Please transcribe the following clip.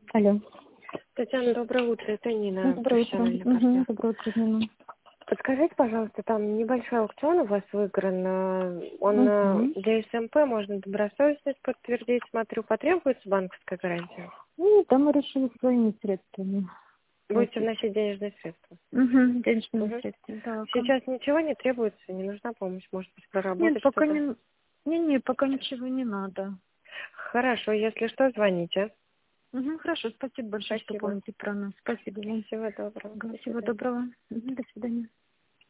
Алло. Татьяна, доброе утро. Это Нина, Доброе утро. профессиональный партнер. Доброе утро, Нина. Подскажите, пожалуйста, там небольшой аукцион у вас выигран. Он для СМП, можно добросовестность подтвердить. Смотрю, потребуется банковская гарантия? Ну, там мы решили своими средствами. Будете вносить денежные средства? Денежные средства, да. Сейчас ничего не требуется, не нужна помощь, может быть, проработать Нет, пока что-то? пока ничего не надо. Хорошо, если что, звоните. Хорошо, спасибо большое, что Спасибо. помните про нас. Спасибо вам. Всего доброго. Всего доброго. До свидания.